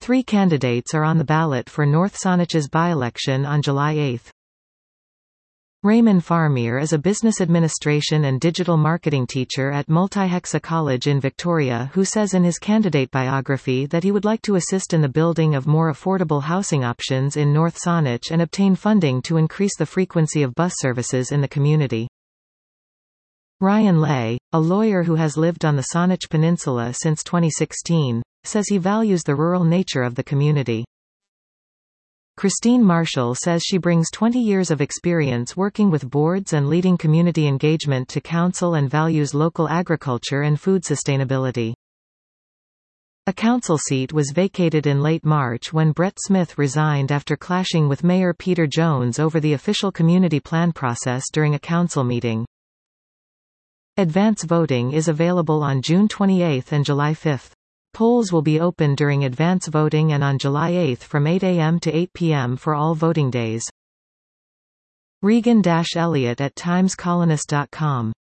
3 candidates are on the ballot for North Saanach's by-election on July 8. Raymond Farmier is a business administration and digital marketing teacher at Multihexa College in Victoria who says in his candidate biography that he would like to assist in the building of more affordable housing options in North Saanich and obtain funding to increase the frequency of bus services in the community. Ryan Lay, a lawyer who has lived on the Saanich Peninsula since 2016, says he values the rural nature of the community. Christine Marshall says she brings 20 years of experience working with boards and leading community engagement to council and values local agriculture and food sustainability. A council seat was vacated in late March when Brett Smith resigned after clashing with Mayor Peter Jones over the official community plan process during a council meeting. Advance voting is available on June 28 and July 5. Polls will be open during advance voting and on July 8 from 8 a.m. to 8 p.m. for all voting days. Regan-Elliott at timescolonist.com